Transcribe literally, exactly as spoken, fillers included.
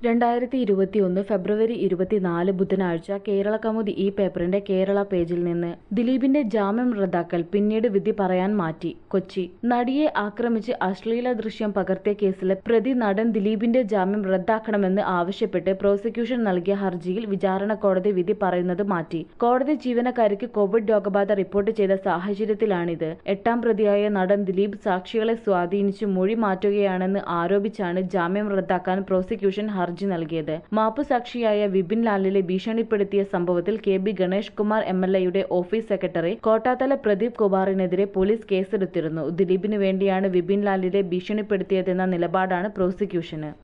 രണ്ടായിരത്തി ഇരുപത്തിയൊന്ന് ഫെബ്രുവരി ഇരുപത്തിനാല് ബുധനാഴ്ച കേരളകൗമുദി ഈ പേപ്പറിന്റെ കേരള പേജിൽ നിന്ന് ദിലീപിന്റെ ജാമ്യം റദ്ദാക്കൽ പിന്നീട് വിധി പറയാൻ മാറ്റി. കൊച്ചി നടിയെ ആക്രമിച്ച് അശ്ലീല ദൃശ്യം പകർത്തിയ കേസിലെ പ്രതി നടൻ ദിലീപിന്റെ ജാമ്യം റദ്ദാക്കണമെന്ന് ആവശ്യപ്പെട്ട് പ്രോസിക്യൂഷൻ നൽകിയ ഹർജിയിൽ വിചാരണ കോടതി വിധി പറയുന്നത് മാറ്റി. കോടതി ജീവനക്കാരിക്ക് കോവിഡ് രോഗബാധ റിപ്പോർട്ട് ചെയ്ത സാഹചര്യത്തിലാണിത്. എട്ടാം പ്രതിയായ നടൻ ദിലീപ് സാക്ഷികളെ സ്വാധീനിച്ചു മൊഴി മാറ്റുകയാണെന്ന് ആരോപിച്ചാണ് ജാമ്യം റദ്ദാക്കാൻ പ്രോസിക്യൂഷൻ ഹർജി നൽകിയത്. മാപ്പുസാക്ഷിയായ വിപിൻ ലാലിനെ ഭീഷണിപ്പെടുത്തിയ സംഭവത്തിൽ K B Ganesh Kumar M L എയുടെ ഓഫീസ് സെക്രട്ടറി കോട്ടാത്തല പ്രദീപ് കുമാറിനെതിരെ പോലീസ് കേസെടുത്തിരുന്നു. ദിലീപിന് വേണ്ടിയാണ് വിപിൻ ലാലിനെ ഭീഷണിപ്പെടുത്തിയതെന്ന നിലപാടാണ് പ്രോസിക്യൂഷന്.